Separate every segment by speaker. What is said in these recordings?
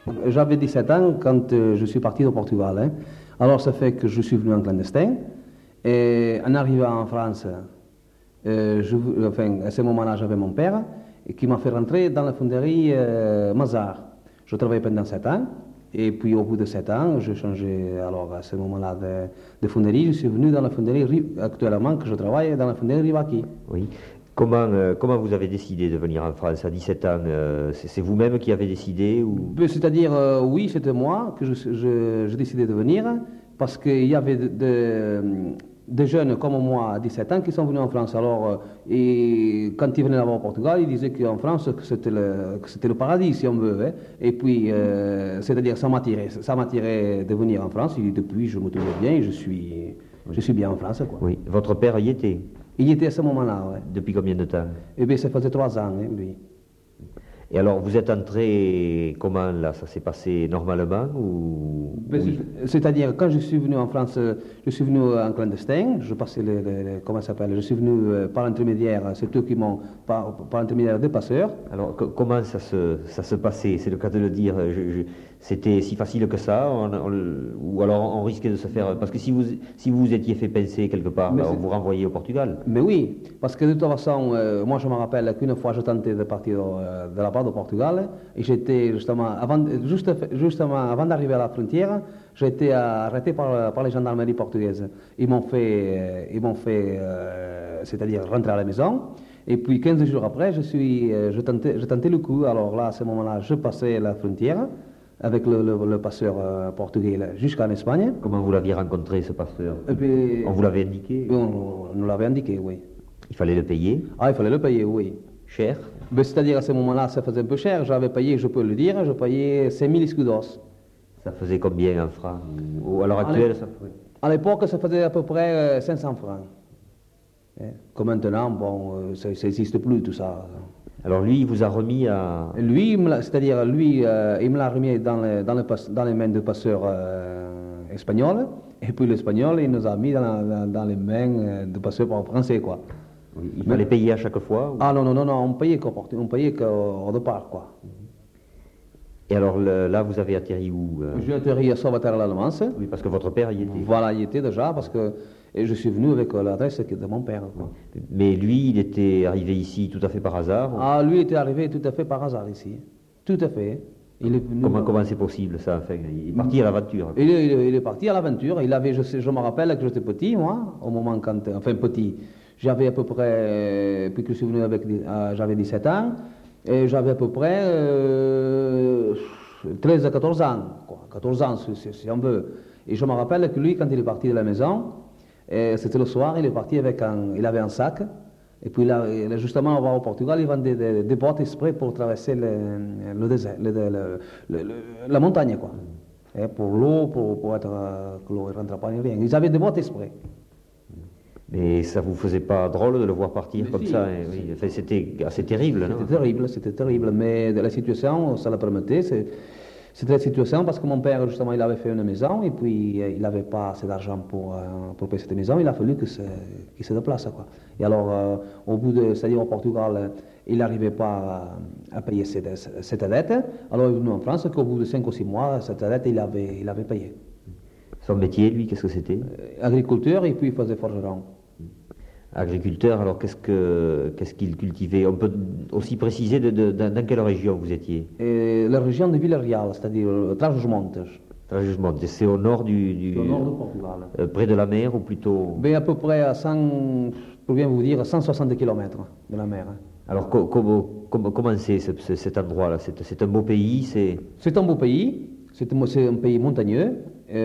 Speaker 1: J'avais 17 ans quand je suis parti au Portugal. Hein. Alors ça fait que je suis venu en clandestin. Et en arrivant en France, à ce moment-là, j'avais mon père qui m'a fait rentrer dans la fonderie Mazar. Je travaillais pendant 7 ans. Et puis au bout de 7 ans, j'ai changé alors à ce moment-là de fonderie. Je suis venu dans la fonderie actuellement que je travaille dans la fonderie Rivaki.
Speaker 2: Oui. Comment vous avez décidé de venir en France à 17 ans? C'est vous-même qui avez décidé ou...
Speaker 1: C'est-à-dire, oui, c'était moi que je décidais de venir parce qu'il y avait des jeunes comme moi à 17 ans qui sont venus en France. Alors, et quand ils venaient là-bas au Portugal, ils disaient qu'en France, que c'était le paradis, si on veut. Hein. Et puis, c'est-à-dire, ça m'attirait de venir en France. Et depuis, je me trouvais bien et je suis bien en France. Quoi.
Speaker 2: Oui. Votre père y était?
Speaker 1: Il y était à ce moment-là, oui.
Speaker 2: Depuis combien de temps?
Speaker 1: Eh bien, ça faisait 3 ans, hein, lui.
Speaker 2: Et alors, vous êtes entré, comment là? Ça s'est passé normalement ou... Oui.
Speaker 1: C'est-à-dire, quand je suis venu en France, je suis venu en clandestin, je passais comment ça s'appelle? Je suis venu par l'intermédiaire, c'est eux qui m'ont, par l'intermédiaire des passeurs.
Speaker 2: Alors, comment ça se passait? C'est le cas de le dire. C'était si facile que ça? Ou alors on risquait de se faire... Parce que si vous étiez fait pincer quelque part, on vous renvoyait au Portugal.
Speaker 1: Mais oui, parce que de toute façon, moi je me rappelle qu'une fois je tentais de partir de la part au Portugal, et j'étais justement, avant d'arriver à la frontière, j'ai été arrêté par les gendarmeries portugaises. Ils m'ont fait c'est-à-dire rentrer à la maison. Et puis 15 jours après, je tentais le coup. Alors là, à ce moment-là, je passais la frontière avec le passeur portugais jusqu'en Espagne.
Speaker 2: Comment vous l'aviez rencontré, ce passeur?
Speaker 1: Puis,
Speaker 2: on vous l'avait indiqué?
Speaker 1: On nous l'avait indiqué, oui.
Speaker 2: Il fallait le payer?
Speaker 1: Ah, il fallait le payer, oui.
Speaker 2: Cher?
Speaker 1: C'est-à-dire, à ce moment-là, ça faisait un peu cher. J'avais payé, je peux le dire, je payais 5000 escudos.
Speaker 2: Ça faisait combien en francs? Ou à l'heure actuelle, ça ferait...
Speaker 1: À l'époque, ça faisait à peu près 500 francs. Comme maintenant, bon, ça n'existe plus, tout ça.
Speaker 2: Alors lui, il vous a remis à...
Speaker 1: Lui, c'est-à-dire, il me l'a remis dans les mains du passeur espagnol, et puis l'espagnol, il nous a mis dans les mains du passeur français, quoi.
Speaker 2: Oui, il fallait payer à chaque fois ou...
Speaker 1: Ah non, on payait qu'au départ, quoi.
Speaker 2: Et alors là, vous avez atterri où?
Speaker 1: J'ai atterri à Sauveterre l'Allemand.
Speaker 2: Oui, parce que votre père y était.
Speaker 1: Voilà, il y était déjà, parce que et je suis venu avec l'adresse de mon père. Quoi.
Speaker 2: Mais lui, il était arrivé ici tout à fait par hasard?
Speaker 1: Ah, lui était arrivé tout à fait par hasard ici. Tout à fait. Il est venu
Speaker 2: comment c'est possible ça? Enfin, il est parti à l'aventure.
Speaker 1: Il est parti à l'aventure. Je me rappelle que j'étais petit, moi, au moment quand... Enfin, petit. J'avais à peu près... Puis que je suis venu j'avais 17 ans. Et j'avais à peu près 13 à 14 ans. Quoi. 14 ans, si on veut. Et je me rappelle que lui, quand il est parti de la maison, c'était le soir, il est parti il avait un sac. Et puis là, justement, on va au Portugal, il vendait des bottes exprès pour traverser le désert, la montagne, quoi. Et pour l'eau, pour être que l'eau ne rentre pas ni rien. Ils avaient des bottes exprès.
Speaker 2: Mais ça vous faisait pas drôle de le voir partir comme ça? Hein, oui. Enfin, c'était assez terrible, non?
Speaker 1: C'était terrible, mais de la situation, ça le permettait. C'était la situation parce que mon père, justement, il avait fait une maison et puis il n'avait pas assez d'argent pour payer cette maison. Il a fallu qu'il se déplace, quoi. Et alors, c'est-à-dire au Portugal, il n'arrivait pas à payer cette dette. Alors, il est venu en France qu'au bout de 5 ou 6 mois, cette dette, il avait payé.
Speaker 2: Son métier, lui, qu'est-ce que c'était?
Speaker 1: Agriculteur et puis il faisait forgeron.
Speaker 2: Agriculteur, alors qu'est-ce qu'il cultivait? On peut aussi préciser dans quelle région vous étiez?
Speaker 1: La région de Villarreal, c'est-à-dire Trás-os-Montes.
Speaker 2: Trás-os-Montes, c'est au nord
Speaker 1: au nord du Portugal.
Speaker 2: Près de la mer ou plutôt?
Speaker 1: À peu près à 100, pour bien vous dire, 160 km de la mer.
Speaker 2: Alors comment c'est cet endroit-là? C'est un beau pays?
Speaker 1: C'est un beau pays, c'est un pays montagneux,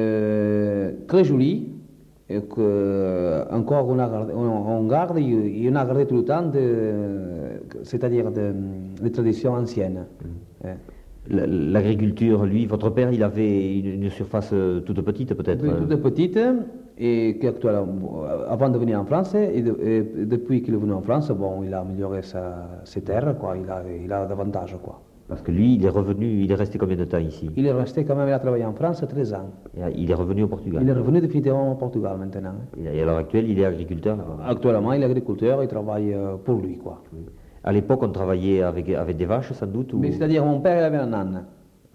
Speaker 1: très joli. Et encore on garde, et on a gardé tout le temps, c'est-à-dire des traditions anciennes.
Speaker 2: L'agriculture, lui, votre père, il avait une surface toute petite peut-être?
Speaker 1: Oui, toute petite, et avant de venir en France, et depuis qu'il est venu en France, bon, il a amélioré ses terres, quoi, il a davantage, quoi.
Speaker 2: Parce que lui, il est revenu, il est resté combien de temps ici?
Speaker 1: Il est resté quand même, il a travaillé en France 13 ans.
Speaker 2: Et il est revenu au Portugal?
Speaker 1: Il est revenu définitivement au Portugal maintenant.
Speaker 2: Et à l'heure actuelle, il est agriculteur?
Speaker 1: Actuellement, il est agriculteur, il travaille pour lui, quoi.
Speaker 2: Oui. À l'époque, on travaillait avec des vaches, sans doute?
Speaker 1: Mais c'est-à-dire, mon père, il avait un âne.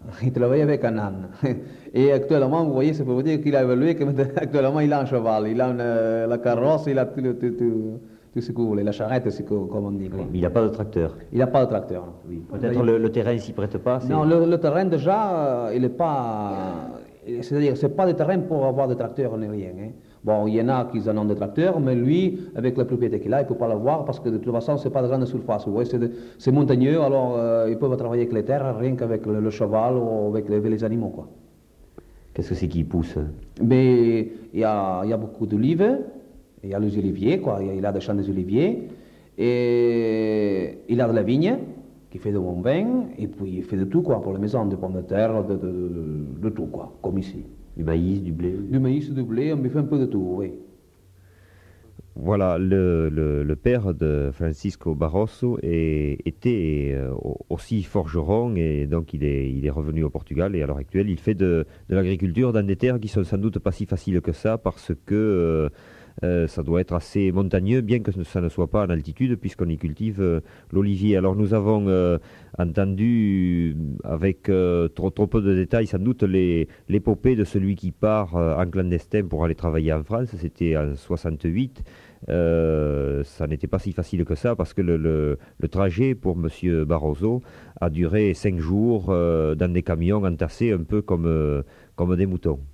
Speaker 1: Il travaillait avec un âne. Et actuellement, vous voyez, c'est pour vous dire qu'il a évolué, qu'actuellement, il a un cheval, il a la carrosse, il a tout ce que vous voulez, la charrette, comme on dit.
Speaker 2: Oui, mais il n'a pas de tracteur.
Speaker 1: Il n'a pas de tracteur.
Speaker 2: Oui. Peut-être le terrain ne s'y prête pas.
Speaker 1: Non, le terrain déjà, il n'est pas... C'est-à-dire, ce n'est pas des terrains pour avoir des tracteurs ni rien. Hein. Bon, il y en a qui en ont des tracteurs, mais lui, avec la propriété qu'il a, il ne peut pas l'avoir parce que de toute façon, ce n'est pas de grande surface. Vous voyez, c'est montagneux, alors ils peuvent travailler avec les terres, rien qu'avec le cheval ou avec les animaux. Quoi.
Speaker 2: Qu'est-ce que c'est qui pousse?
Speaker 1: Mais il y a beaucoup d'olives, il y a les oliviers, quoi. Il a des champs d'oliviers, et il a de la vigne, qui fait de bon vin, et puis il fait de tout, quoi, pour la maison, des pommes de terre, de tout, quoi, comme ici.
Speaker 2: Du maïs, du blé?
Speaker 1: Du maïs, du blé, on fait un peu de tout, oui.
Speaker 3: Voilà, le père de Francisco Barroso était aussi forgeron et donc il est revenu au Portugal et à l'heure actuelle il fait de l'agriculture dans des terres qui sont sans doute pas si faciles que ça parce que ça doit être assez montagneux, bien que ça ne soit pas en altitude, puisqu'on y cultive l'olivier. Alors nous avons entendu avec trop peu de détails, sans doute, l'épopée de celui qui part en clandestin pour aller travailler en France. C'était en 68. Ça n'était pas si facile que ça, parce que le trajet pour M. Barroso a duré 5 jours dans des camions entassés un peu comme des moutons.